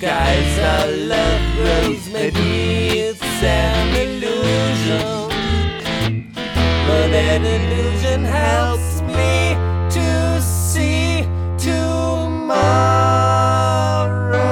disguise our love grows. Maybe it's an illusion, but an illusion helps me to see tomorrow.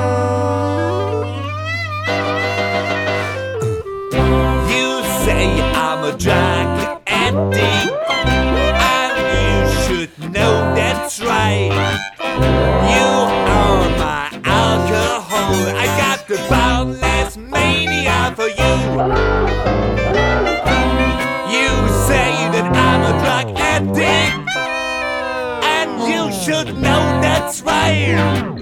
You say I'm a drug addict, and you should know that's right. You are my alcohol. I got the boundless mania for you. You say that I'm a drug addict, and you should know that's right.